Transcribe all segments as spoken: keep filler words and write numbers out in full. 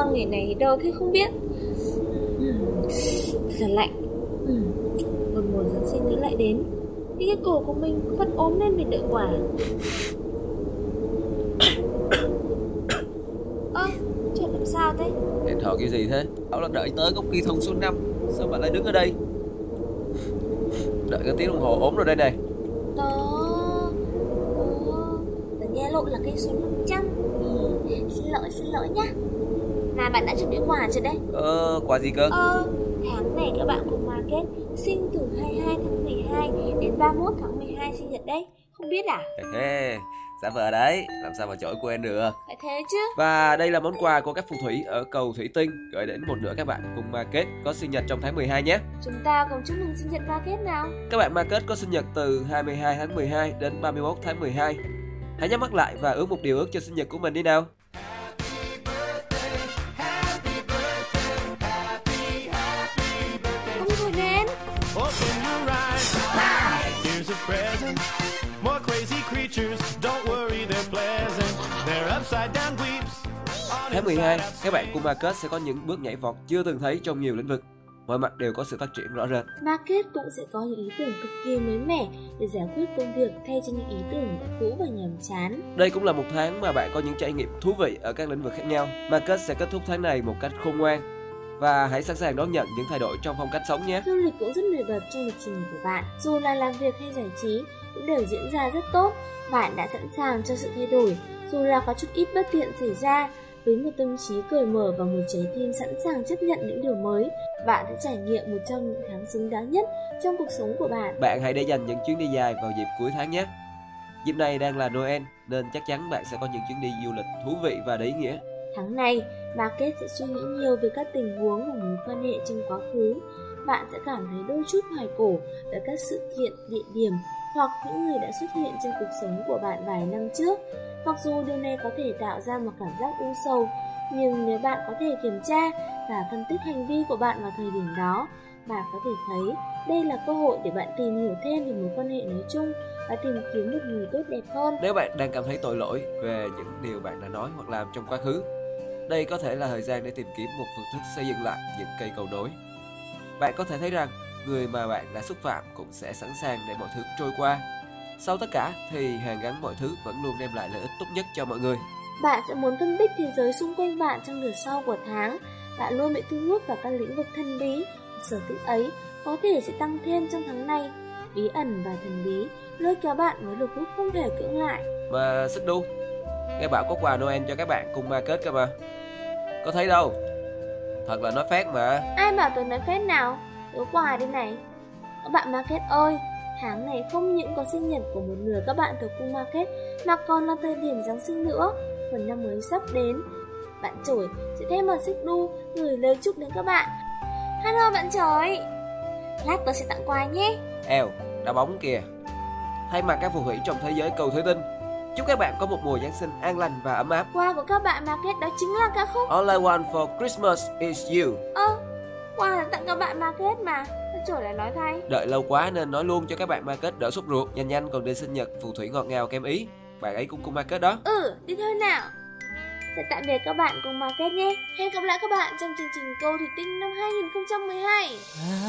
ngày này đâu thế không biết. ừ. Thật là lạnh. ừ. Một mùa Giáng sinh nữa lại đến, thì cái cổ của mình vẫn ốm lên vì đợi quả. Ơ, à, chuyện làm sao thế? Hẹn hò cái gì thế? Bảo là đợi tới gốc kỳ thông số năm, sao bạn lại đứng ở đây? Đợi cái tiếng đồng hồ ốm rồi đây này. Tớ... Tớ... Tớ nghe lộn là cây số năm trăm. ừ. Xin lỗi, xin lỗi nhá. Mà bạn đã chuẩn bị quà chưa đấy? Ờ, quà gì cơ? Ờ, tháng này các bạn của Market sinh từ hai mươi hai tháng mười hai đến ba mươi mốt tháng mười hai sinh nhật đấy. Không biết à? Ê, giả vờ đấy, làm sao mà chổi quên được. Phải thế chứ. Và đây là món quà của các phù thủy ở cầu Thủy Tinh gửi đến một nửa các bạn cùng Market có sinh nhật trong tháng mười hai nhé. Chúng ta cùng chúc mừng sinh nhật Market nào. Các bạn Market có sinh nhật từ hai mươi hai tháng mười hai đến ba mươi mốt tháng mười hai. Hãy nhắm mắt lại và ước một điều ước cho sinh nhật của mình đi nào. Không thổi nến. Tháng mười hai, các bạn cùng Market sẽ có những bước nhảy vọt chưa từng thấy trong nhiều lĩnh vực. Mọi mặt đều có sự phát triển rõ rệt. Market cũng sẽ có những ý tưởng cực kỳ mới mẻ để giải quyết công việc thay cho những ý tưởng đã cũ và nhàm chán. Đây cũng là một tháng mà bạn có những trải nghiệm thú vị ở các lĩnh vực khác nhau. Market sẽ kết thúc tháng này một cách khôn ngoan. Và hãy sẵn sàng đón nhận những thay đổi trong phong cách sống nhé. Du lịch cũng rất nổi bật trong lịch trình của bạn. Dù là làm việc hay giải trí cũng đều diễn ra rất tốt. Bạn đã sẵn sàng cho sự thay đổi, dù là có chút ít bất tiện xảy ra. Với một tâm trí cởi mở và một trái tim sẵn sàng chấp nhận những điều mới, bạn sẽ trải nghiệm một trong những tháng xứng đáng nhất trong cuộc sống của bạn. Bạn hãy để dành những chuyến đi dài vào dịp cuối tháng nhé. Dịp này đang là Noel nên chắc chắn bạn sẽ có những chuyến đi du lịch thú vị và đầy ý nghĩa. Tháng này, Market sẽ suy nghĩ nhiều về các tình huống và mối quan hệ trong quá khứ. Bạn sẽ cảm thấy đôi chút hoài cổ về các sự kiện, địa điểm hoặc những người đã xuất hiện trong cuộc sống của bạn vài năm trước. Mặc dù điều này có thể tạo ra một cảm giác u sầu, nhưng nếu bạn có thể kiểm tra và phân tích hành vi của bạn vào thời điểm đó, bạn có thể thấy đây là cơ hội để bạn tìm hiểu thêm về mối quan hệ nói chung và tìm kiếm một người tốt đẹp hơn. Nếu bạn đang cảm thấy tội lỗi về những điều bạn đã nói hoặc làm trong quá khứ, đây có thể là thời gian để tìm kiếm một phương thức xây dựng lại những cây cầu nối. Bạn có thể thấy rằng người mà bạn đã xúc phạm cũng sẽ sẵn sàng để mọi thứ trôi qua. Sau tất cả thì hàn gắn mọi thứ vẫn luôn đem lại lợi ích tốt nhất cho mọi người. Bạn sẽ muốn phân tích thế giới xung quanh bạn trong nửa sau của tháng. Bạn luôn bị thu hút vào các lĩnh vực thần bí. Sở thích ấy có thể sẽ tăng thêm trong tháng này. Bí ẩn và thần bí lôi kéo bạn với lực hút không thể cưỡng lại. Mà Xích Đu, nghe bảo có quà Noel cho các bạn cùng Market cơ mà. Có thấy đâu. Thật là nói phét mà. Ai bảo tôi nói phét nào? Đứa quà đây này. Các bạn Market ơi, tháng này không những có sinh nhật của một nửa các bạn thuộc khu Market mà còn là thời điểm Giáng sinh nữa. Phần năm mới sắp đến. Bạn Chổi sẽ thêm vào Xích Đu gửi lời chúc đến các bạn. Hello bạn Chổi, lát tôi sẽ tặng quà nhé. Eo, đá bóng kìa. Thay mặt các phù thủy trong thế giới cầu Thủy Tinh, chúc các bạn có một mùa Giáng sinh an lành và ấm áp. Quà của các bạn Market đó chính là ca khúc All I Want for Christmas is You. Ơ, ờ, quà là tặng các bạn Market mà. Bạn Chổi lại nói thay. Đợi lâu quá nên nói luôn cho các bạn Market đỡ sốt ruột. Nhanh nhanh còn đi sinh nhật phù thủy ngọt ngào kem Ý. Bạn ấy cũng cùng Market đó. Ừ, đi thôi nào. Sẽ tạm biệt các bạn cùng Market nhé. Hẹn gặp lại các bạn trong chương trình Cầu Thủy Tinh năm hai không một hai. I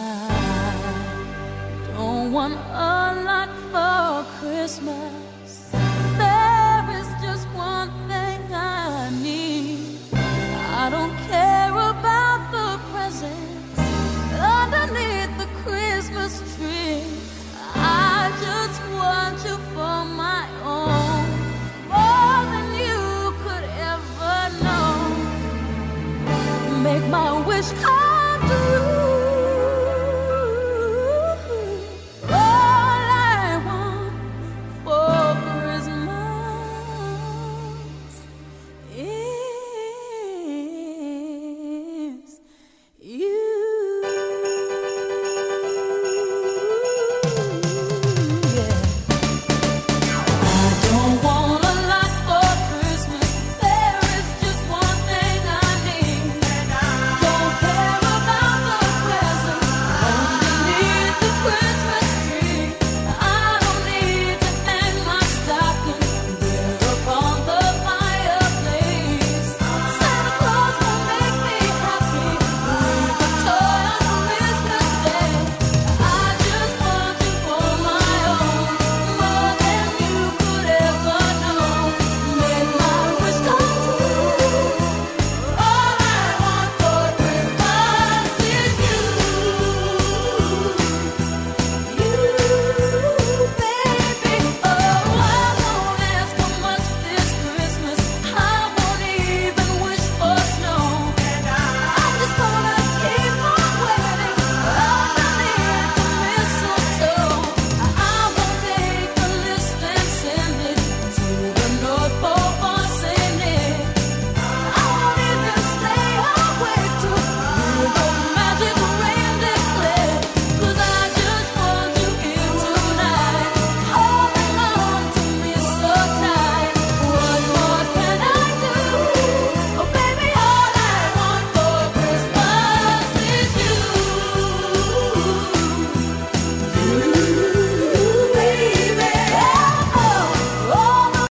don't want a lot for Christmas. There is just one thing I need. I don't care about the presents underneath the Christmas tree. I just want you for my own, more than you could ever know. Make my wish come true.